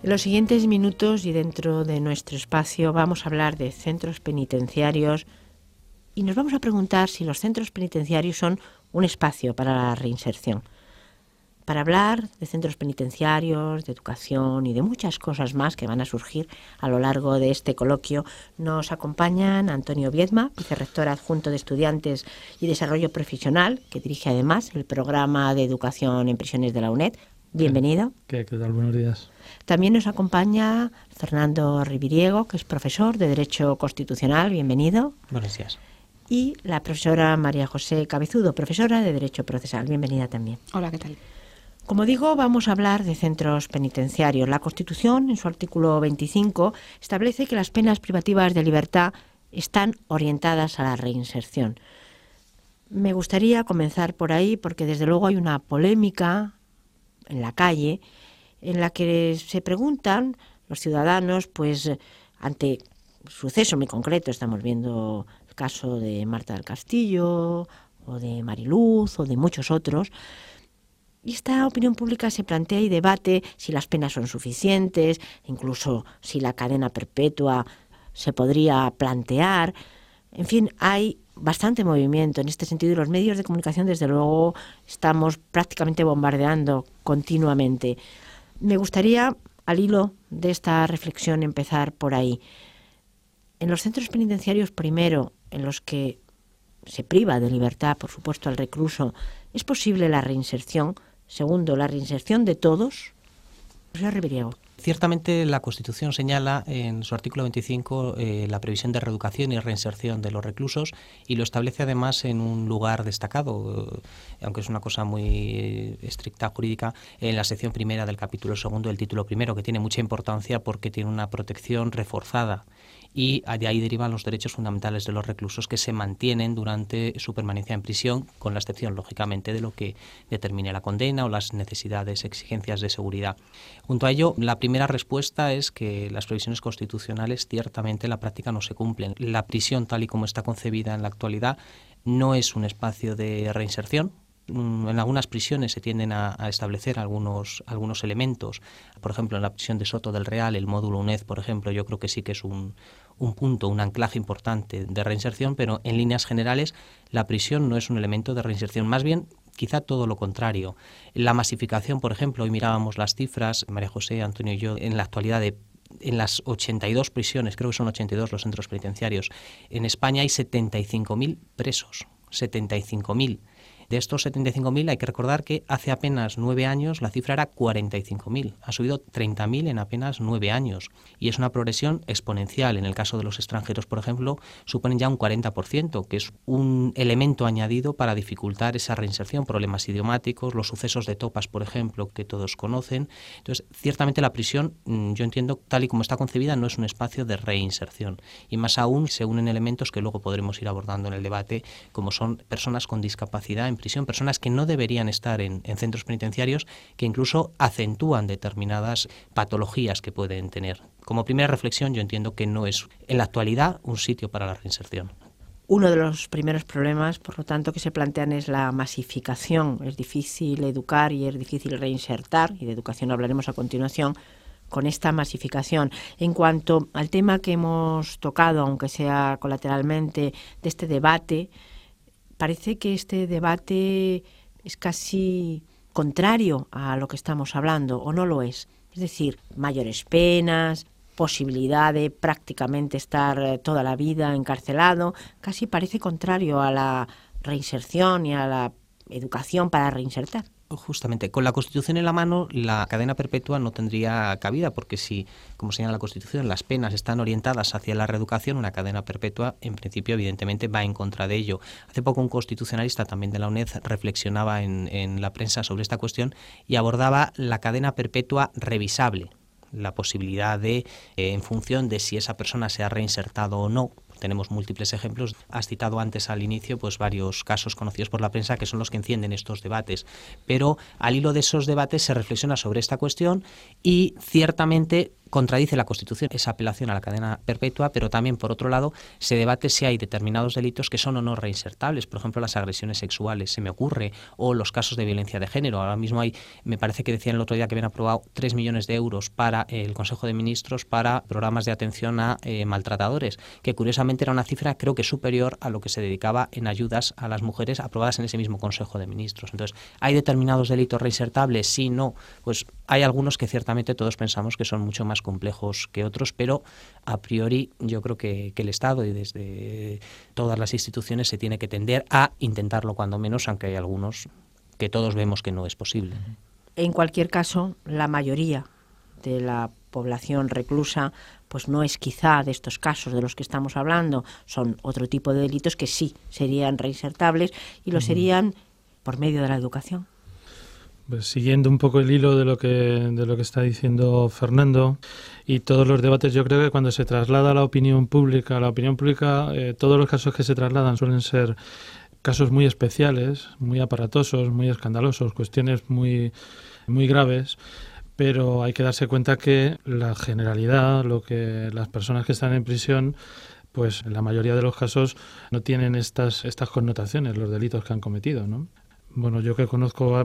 En los siguientes minutos y dentro de nuestro espacio vamos a hablar de centros penitenciarios y nos vamos a preguntar si los centros penitenciarios son un espacio para la reinserción. Para hablar de centros penitenciarios, de educación y de muchas cosas más que van a surgir a lo largo de este coloquio, nos acompañan Antonio Viedma, vicerrector adjunto de Estudiantes y Desarrollo Profesional, que dirige además el programa de educación en prisiones de la UNED. Bienvenido. ¿Qué tal? Buenos días. También nos acompaña Fernando Riviriego, que es profesor de Derecho Constitucional. Bienvenido. Buenos días. Y la profesora María José Cabezudo, profesora de Derecho Procesal. Bienvenida también. Hola, ¿qué tal? Como digo, vamos a hablar de centros penitenciarios. La Constitución, en su artículo 25, establece que las penas privativas de libertad están orientadas a la reinserción. Me gustaría comenzar por ahí porque desde luego hay una polémica en la calle en la que se preguntan los ciudadanos, pues ante suceso muy concreto, estamos viendo el caso de Marta del Castillo o de Mariluz o de muchos otros, y esta opinión pública se plantea y debate si las penas son suficientes, incluso si la cadena perpetua se podría plantear. En fin, hay bastante movimiento en este sentido y los medios de comunicación, desde luego, estamos prácticamente bombardeando continuamente. Me gustaría, al hilo de esta reflexión, empezar por ahí. En los centros penitenciarios, primero, en los que se priva de libertad, por supuesto, al recluso, ¿es posible la reinserción? Segundo, la reinserción de todos. José Riviriego. Ciertamente la Constitución señala en su artículo 25 la previsión de reeducación y reinserción de los reclusos y lo establece además en un lugar destacado, aunque es una cosa muy estricta jurídica, en la sección primera del capítulo segundo del título primero, que tiene mucha importancia porque tiene una protección reforzada. Y de ahí derivan los derechos fundamentales de los reclusos que se mantienen durante su permanencia en prisión, con la excepción, lógicamente, de lo que determine la condena o las necesidades, exigencias de seguridad. Junto a ello, la primera respuesta es que las previsiones constitucionales ciertamente en la práctica no se cumplen. La prisión, tal y como está concebida en la actualidad, no es un espacio de reinserción. En algunas prisiones se tienden a establecer algunos elementos. Por ejemplo, en la prisión de Soto del Real, el módulo UNED, por ejemplo, yo creo que sí que es un punto, un anclaje importante de reinserción, pero en líneas generales la prisión no es un elemento de reinserción. Más bien, quizá todo lo contrario. La masificación, por ejemplo, hoy mirábamos las cifras, María José, Antonio y yo, en la actualidad en las 82 prisiones, creo que son 82 los centros penitenciarios, en España hay 75.000 presos, 75.000. De estos 75.000 hay que recordar que hace apenas 9 años la cifra era 45.000. Ha subido 30.000 en apenas 9 años. Y es una progresión exponencial. En el caso de los extranjeros, por ejemplo, suponen ya un 40%, que es un elemento añadido para dificultar esa reinserción. Problemas idiomáticos, los sucesos de Topas, por ejemplo, que todos conocen. Entonces, ciertamente la prisión, yo entiendo, tal y como está concebida, no es un espacio de reinserción. Y más aún se unen elementos que luego podremos ir abordando en el debate, como son personas con discapacidad en prisión, personas que no deberían estar en centros penitenciarios, que incluso acentúan determinadas patologías que pueden tener. Como primera reflexión, yo entiendo que no es en la actualidad un sitio para la reinserción. Uno de los primeros problemas, por lo tanto, que se plantean es la masificación. Es difícil educar y es difícil reinsertar, y de educación hablaremos a continuación, con esta masificación. En cuanto al tema que hemos tocado, aunque sea colateralmente, de este debate, parece que este debate es casi contrario a lo que estamos hablando, ¿o no lo es? Es decir, mayores penas, posibilidad de prácticamente estar toda la vida encarcelado, casi parece contrario a la reinserción y a la educación para reinsertar. Justamente, con la Constitución en la mano, la cadena perpetua no tendría cabida, porque si, como señala la Constitución, las penas están orientadas hacia la reeducación, una cadena perpetua, en principio, evidentemente, va en contra de ello. Hace poco un constitucionalista también de la UNED reflexionaba en la prensa sobre esta cuestión y abordaba la cadena perpetua revisable, la posibilidad de, en función de si esa persona se ha reinsertado o no. Tenemos múltiples ejemplos. Has citado antes al inicio pues varios casos conocidos por la prensa que son los que encienden estos debates. Pero al hilo de esos debates se reflexiona sobre esta cuestión y ciertamente contradice la Constitución esa apelación a la cadena perpetua, pero también, por otro lado, se debate si hay determinados delitos que son o no reinsertables, por ejemplo, las agresiones sexuales, se me ocurre, o los casos de violencia de género. Ahora mismo hay, me parece que decían el otro día que habían aprobado 3 millones de euros para el Consejo de Ministros para programas de atención a maltratadores, que curiosamente era una cifra creo que superior a lo que se dedicaba en ayudas a las mujeres aprobadas en ese mismo Consejo de Ministros. Entonces, ¿hay determinados delitos reinsertables? Sí, no. Pues hay algunos que ciertamente todos pensamos que son mucho más complejos que otros, pero a priori yo creo que el Estado y desde todas las instituciones se tiene que tender a intentarlo cuando menos, aunque hay algunos que todos vemos que no es posible. En cualquier caso, la mayoría de la población reclusa pues no es quizá de estos casos de los que estamos hablando, son otro tipo de delitos que sí serían reinsertables y lo serían por medio de la educación. Pues siguiendo un poco el hilo de lo que está diciendo Fernando y todos los debates, yo creo que cuando se traslada a la opinión pública, todos los casos que se trasladan suelen ser casos muy especiales, muy aparatosos, muy escandalosos, cuestiones muy, muy graves, pero hay que darse cuenta que la generalidad, lo que las personas que están en prisión, pues en la mayoría de los casos no tienen estas connotaciones, los delitos que han cometido, ¿no? Bueno, yo que conozco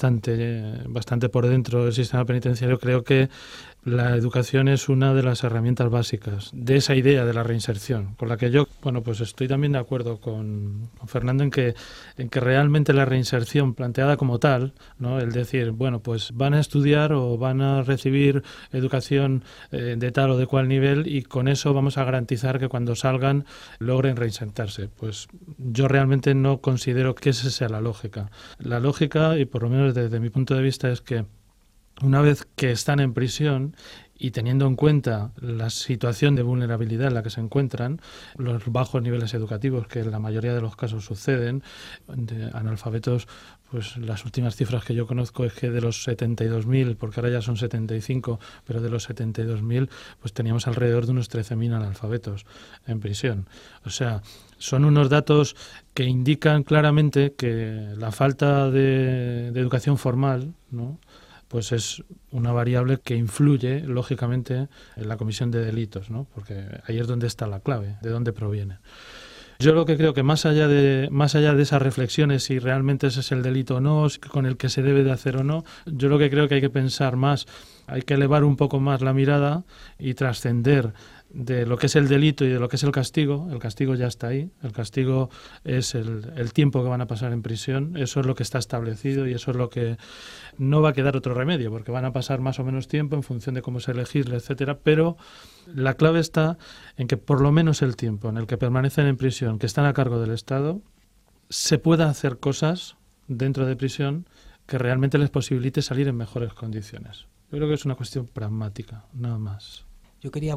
bastante por dentro del sistema penitenciario, creo que la educación es una de las herramientas básicas de esa idea de la reinserción, con la que yo, pues estoy también de acuerdo con Fernando en que realmente la reinserción planteada como tal, ¿no? El decir, pues van a estudiar o van a recibir educación de tal o de cual nivel y con eso vamos a garantizar que cuando salgan logren reinsertarse. Pues yo realmente no considero que esa sea la lógica. La lógica, y por lo menos desde mi punto de vista, es que una vez que están en prisión y teniendo en cuenta la situación de vulnerabilidad en la que se encuentran, los bajos niveles educativos que en la mayoría de los casos suceden, de analfabetos, pues las últimas cifras que yo conozco es que de los 72.000, porque ahora ya son 75, pero de los 72.000, pues teníamos alrededor de unos 13.000 analfabetos en prisión. O sea, son unos datos que indican claramente que la falta de educación formal, ¿no?, pues es una variable que influye, lógicamente, en la comisión de delitos, ¿no? Porque ahí es donde está la clave, de dónde proviene. Yo lo que creo que más allá de esas reflexiones, si realmente ese es el delito o no, con el que se debe de hacer o no, yo lo que creo que hay que pensar más, hay que elevar un poco más la mirada y trascender de lo que es el delito y de lo que es el castigo. El castigo ya está ahí, el castigo es el tiempo que van a pasar en prisión, eso es lo que está establecido y eso es lo que no va a quedar otro remedio, porque van a pasar más o menos tiempo en función de cómo se legisle, etcétera, pero la clave está en que por lo menos el tiempo en el que permanecen en prisión, que están a cargo del Estado, se pueda hacer cosas dentro de prisión que realmente les posibilite salir en mejores condiciones. Yo creo que es una cuestión pragmática, nada más. Yo quería,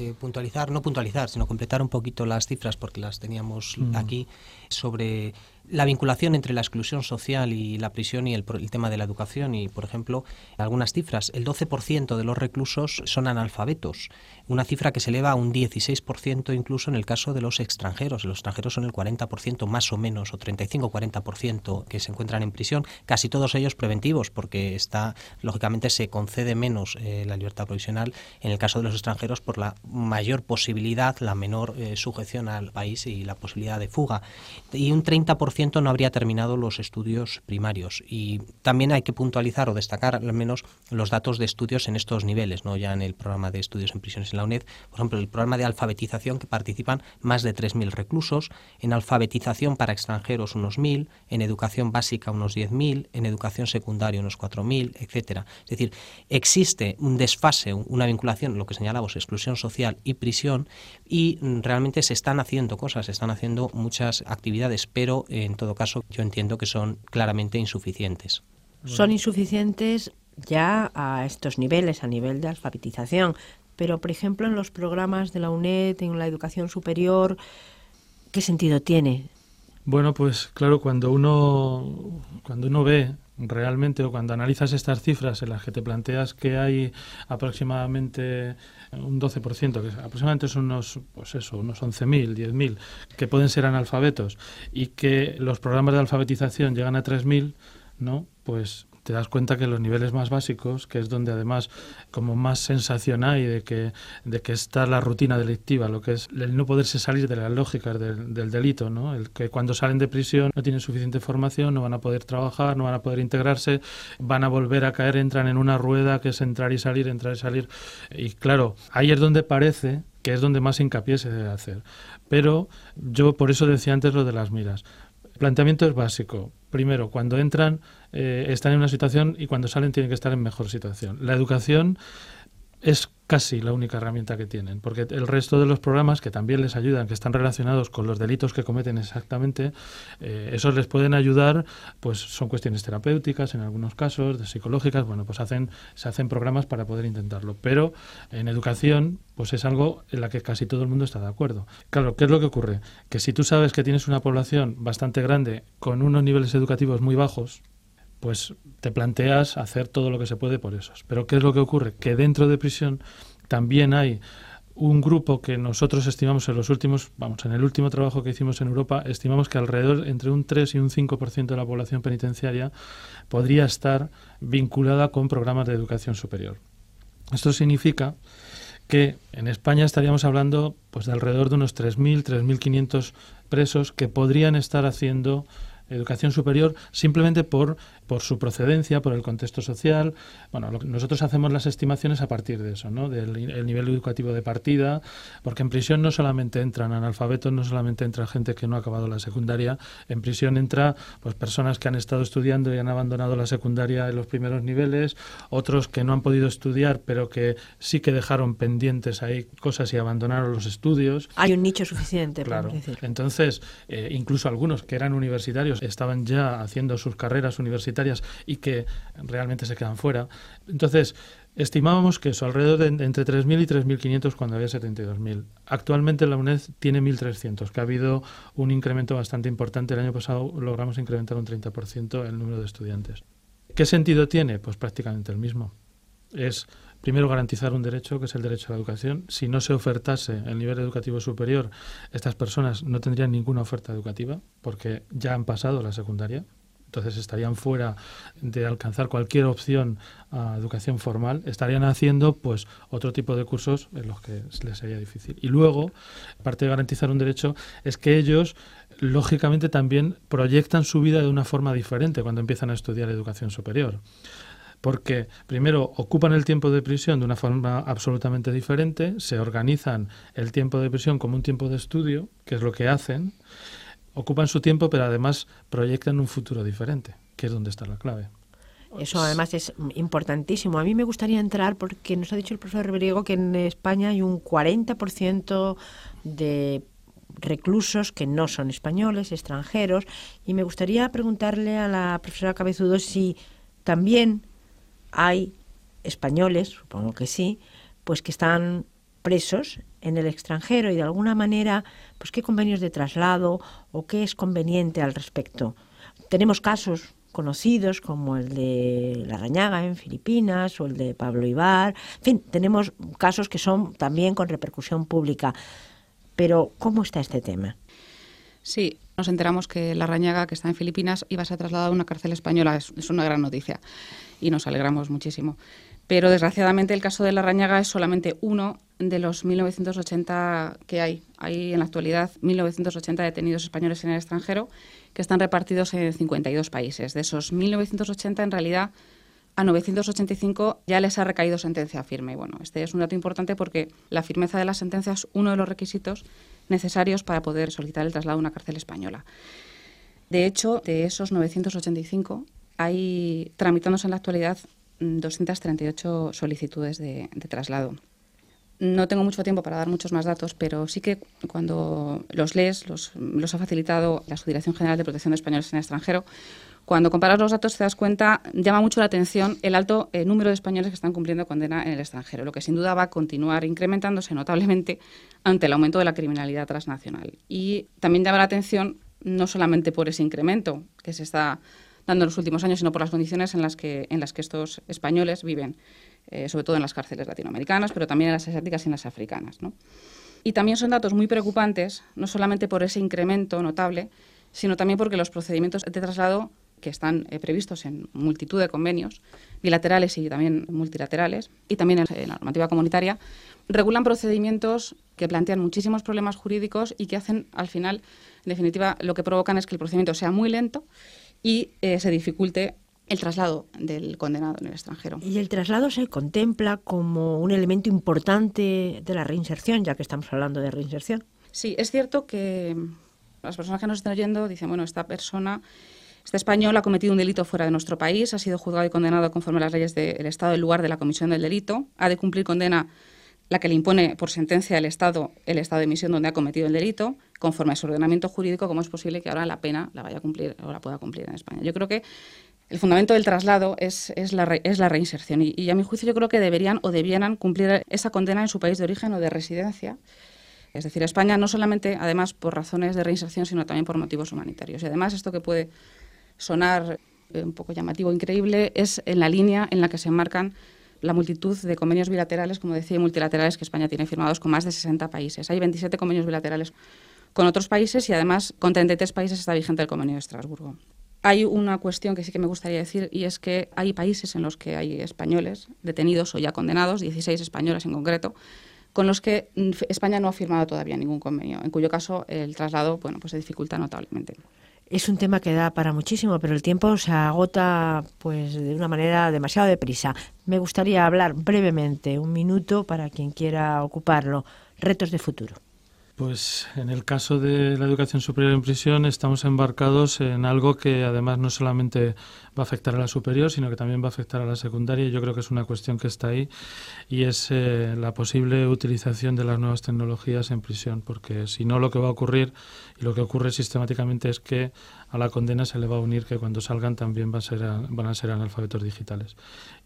no puntualizar, sino completar un poquito las cifras, porque las teníamos aquí, sobre la vinculación entre la exclusión social y la prisión y el tema de la educación. Y, por ejemplo, algunas cifras. El 12% de los reclusos son analfabetos, una cifra que se eleva a un 16% incluso en el caso de los extranjeros. Los extranjeros son el 40% más o menos, o 35-40% que se encuentran en prisión, casi todos ellos preventivos, porque lógicamente se concede menos la libertad provisional en el caso de los extranjeros por la mayor posibilidad, la menor sujeción al país y la posibilidad de fuga. Y un 30% no habría terminado los estudios primarios. Y también hay que puntualizar o destacar al menos los datos de estudios en estos niveles, no ya en el programa de estudios en prisiones en la UNED. Por ejemplo, el programa de alfabetización, que participan más de 3.000 reclusos, en alfabetización para extranjeros unos 1.000, en educación básica unos 10.000, en educación secundaria unos 4.000, etcétera. Es decir, existe un desfase, una vinculación, lo que señalábamos, exclusión social y prisión, y realmente se están haciendo cosas, se están haciendo muchas actividades, pero en todo caso yo entiendo que son claramente insuficientes. Son insuficientes ya a estos niveles, a nivel de alfabetización, pero por ejemplo en los programas de la UNED, en la educación superior, ¿qué sentido tiene? Bueno, pues claro, cuando uno ve realmente, o cuando analizas estas cifras en las que te planteas que hay aproximadamente un 12%, que aproximadamente son unos 11.000, 10.000, que pueden ser analfabetos, y que los programas de alfabetización llegan a 3.000, ¿no? Pues te das cuenta que los niveles más básicos, que es donde además como más sensación hay de que está la rutina delictiva, lo que es el no poderse salir de las lógicas del delito, ¿no? El que cuando salen de prisión no tienen suficiente formación, no van a poder trabajar, no van a poder integrarse, van a volver a caer, entran en una rueda que es entrar y salir, y claro, ahí es donde parece que es donde más hincapié se debe hacer. Pero yo por eso decía antes lo de las miras. El planteamiento es básico. Primero, cuando entran están en una situación y cuando salen tienen que estar en mejor situación. La educación es casi la única herramienta que tienen, porque el resto de los programas que también les ayudan, que están relacionados con los delitos que cometen exactamente, esos les pueden ayudar, pues son cuestiones terapéuticas en algunos casos, de psicológicas, bueno, pues se hacen programas para poder intentarlo, pero en educación pues es algo en la que casi todo el mundo está de acuerdo. Claro, ¿qué es lo que ocurre? Que si tú sabes que tienes una población bastante grande con unos niveles educativos muy bajos, pues te planteas hacer todo lo que se puede por esos. Pero ¿qué es lo que ocurre? Que dentro de prisión también hay un grupo que nosotros estimamos en el último trabajo que hicimos en Europa, estimamos que alrededor entre un 3 y un 5% de la población penitenciaria podría estar vinculada con programas de educación superior. Esto significa que en España estaríamos hablando pues de alrededor de unos 3.000, 3.500 presos que podrían estar haciendo educación superior simplemente por su procedencia, por el contexto social. Bueno, nosotros hacemos las estimaciones a partir de eso, ¿no? Del el nivel educativo de partida, porque en prisión no solamente entran analfabetos, no solamente entra gente que no ha acabado la secundaria, en prisión entra pues personas que han estado estudiando y han abandonado la secundaria en los primeros niveles, otros que no han podido estudiar, pero que sí que dejaron pendientes ahí cosas y abandonaron los estudios. Hay un nicho suficiente, claro. Podemos decir. Entonces, incluso algunos que eran universitarios estaban ya haciendo sus carreras universitarias y que realmente se quedan fuera. Entonces, estimábamos que eso, alrededor de entre 3.000 y 3.500 cuando había 72.000. Actualmente la UNED tiene 1.300, que ha habido un incremento bastante importante. El año pasado logramos incrementar un 30% el número de estudiantes. ¿Qué sentido tiene? Pues prácticamente el mismo. Es primero garantizar un derecho, que es el derecho a la educación. Si no se ofertase el nivel educativo superior, estas personas no tendrían ninguna oferta educativa porque ya han pasado la secundaria. Entonces estarían fuera de alcanzar cualquier opción a educación formal, estarían haciendo pues otro tipo de cursos en los que les sería difícil. Y luego, aparte de garantizar un derecho, es que ellos lógicamente también proyectan su vida de una forma diferente cuando empiezan a estudiar educación superior. Porque primero ocupan el tiempo de prisión de una forma absolutamente diferente, se organizan el tiempo de prisión como un tiempo de estudio, que es lo que hacen. Ocupan su tiempo, pero además proyectan un futuro diferente, que es donde está la clave. Eso además es importantísimo. A mí me gustaría entrar porque nos ha dicho el profesor Ribriego que en España hay un 40% de reclusos que no son españoles, extranjeros, y me gustaría preguntarle a la profesora Cabezudo si también hay españoles, supongo que sí, pues que están presos en el extranjero y de alguna manera, pues qué convenios de traslado o qué es conveniente al respecto. Tenemos casos conocidos como el de Larrañaga en Filipinas o el de Pablo Ibar. En fin, tenemos casos que son también con repercusión pública. Pero, ¿cómo está este tema? Sí, nos enteramos que Larrañaga, que está en Filipinas, iba a ser trasladado a una cárcel española. Es una gran noticia y nos alegramos muchísimo. Pero desgraciadamente el caso de Larrañaga es solamente uno de los 1980 que hay. Hay en la actualidad 1980 detenidos españoles en el extranjero que están repartidos en 52 países. De esos 1980, en realidad, a 985 ya les ha recaído sentencia firme. Bueno, este es un dato importante porque la firmeza de la sentencia es uno de los requisitos necesarios para poder solicitar el traslado a una cárcel española. De hecho, de esos 985, hay tramitándose en la actualidad 238 solicitudes de traslado. No tengo mucho tiempo para dar muchos más datos, pero sí que cuando los lees, los ha facilitado la Subdirección General de Protección de Españoles en el Extranjero. Cuando comparas los datos te das cuenta, llama mucho la atención el alto número de españoles que están cumpliendo condena en el extranjero, lo que sin duda va a continuar incrementándose notablemente ante el aumento de la criminalidad transnacional. Y también llama la atención no solamente por ese incremento que se está dando en los últimos años, sino por las condiciones en las que estos españoles viven, sobre todo en las cárceles latinoamericanas, pero también en las asiáticas y en las africanas, ¿no? Y también son datos muy preocupantes, no solamente por ese incremento notable, sino también porque los procedimientos de traslado que están previstos en multitud de convenios bilaterales y también multilaterales, y también en la normativa comunitaria, regulan procedimientos que plantean muchísimos problemas jurídicos y que hacen, al final, en definitiva, lo que provocan es que el procedimiento sea muy lento y se dificulte el traslado del condenado en el extranjero. ¿Y el traslado se contempla como un elemento importante de la reinserción, ya que estamos hablando de reinserción? Sí, es cierto que las personas que nos están oyendo dicen, bueno, esta persona, este español ha cometido un delito fuera de nuestro país, ha sido juzgado y condenado conforme a las leyes del Estado del lugar de la comisión del delito, ha de cumplir condena la que le impone por sentencia el Estado de emisión donde ha cometido el delito, conforme a su ordenamiento jurídico. ¿Cómo es posible que ahora la pena la vaya a cumplir o la pueda cumplir en España? Yo creo que el fundamento del traslado es la reinserción y a mi juicio yo creo que deberían o debieran cumplir esa condena en su país de origen o de residencia. Es decir, España no solamente, además, por razones de reinserción, sino también por motivos humanitarios. Y además, esto que puede sonar un poco llamativo, increíble, es en la línea en la que se enmarcan la multitud de convenios bilaterales, como decía, y multilaterales que España tiene firmados con más de 60 países. Hay 27 convenios bilaterales con otros países y además con 33 países está vigente el convenio de Estrasburgo. Hay una cuestión que sí que me gustaría decir y es que hay países en los que hay españoles detenidos o ya condenados, 16 españoles en concreto, con los que España no ha firmado todavía ningún convenio, en cuyo caso el traslado pues se dificulta notablemente. Es un tema que da para muchísimo, pero el tiempo se agota pues de una manera demasiado deprisa. Me gustaría hablar brevemente, 1 minuto para quien quiera ocuparlo. Retos de futuro. Pues en el caso de la educación superior en prisión estamos embarcados en algo que además no solamente va a afectar a la superior, sino que también va a afectar a la secundaria. Yo creo que es una cuestión que está ahí y es la posible utilización de las nuevas tecnologías en prisión, porque si no lo que va a ocurrir y lo que ocurre sistemáticamente es que a la condena se le va a unir que cuando salgan también van a ser analfabetos digitales.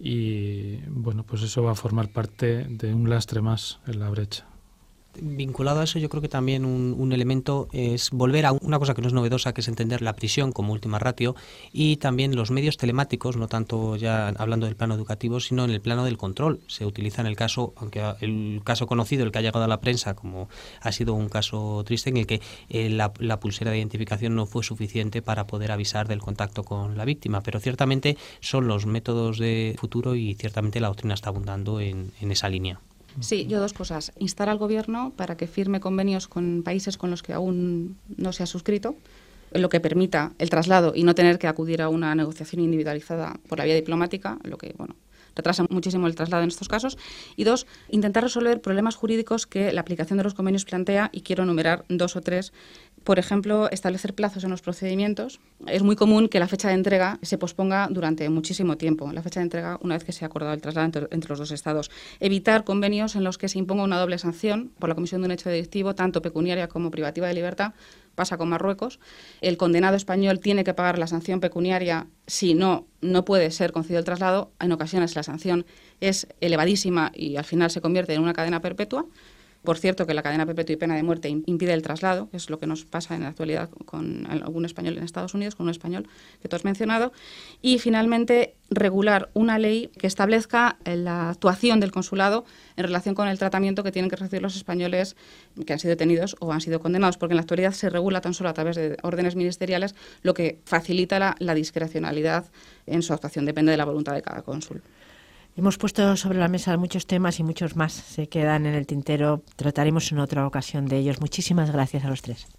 Y bueno, pues eso va a formar parte de un lastre más en la brecha. Vinculado a eso, yo creo que también un elemento es volver a una cosa que no es novedosa, que es entender la prisión como última ratio y también los medios telemáticos, no tanto ya hablando del plano educativo, sino en el plano del control. Se utiliza en el caso, aunque el caso conocido, el que ha llegado a la prensa, como ha sido un caso triste en el que la pulsera de identificación no fue suficiente para poder avisar del contacto con la víctima, pero ciertamente son los métodos de futuro y ciertamente la doctrina está abundando en esa línea. Sí, yo 2 cosas. Instar al Gobierno para que firme convenios con países con los que aún no se ha suscrito, lo que permita el traslado y no tener que acudir a una negociación individualizada por la vía diplomática, lo que, retrasa muchísimo el traslado en estos casos. Y 2, intentar resolver problemas jurídicos que la aplicación de los convenios plantea, y quiero enumerar 2 o 3. Por ejemplo, establecer plazos en los procedimientos. Es muy común que la fecha de entrega se posponga durante muchísimo tiempo. La fecha de entrega, una vez que se ha acordado el traslado entre los 2 estados. Evitar convenios en los que se imponga una doble sanción por la comisión de un hecho delictivo, tanto pecuniaria como privativa de libertad. Pasa con Marruecos. El condenado español tiene que pagar la sanción pecuniaria, si no puede ser concedido el traslado. En ocasiones la sanción es elevadísima y al final se convierte en una cadena perpetua. Por cierto, que la cadena perpetua y pena de muerte impide el traslado, que es lo que nos pasa en la actualidad con algún español en Estados Unidos, con un español que tú has mencionado. Y finalmente, regular una ley que establezca la actuación del consulado en relación con el tratamiento que tienen que recibir los españoles que han sido detenidos o han sido condenados, porque en la actualidad se regula tan solo a través de órdenes ministeriales, lo que facilita la discrecionalidad en su actuación, depende de la voluntad de cada cónsul. Hemos puesto sobre la mesa muchos temas y muchos más se quedan en el tintero. Trataremos en otra ocasión de ellos. Muchísimas gracias a los 3.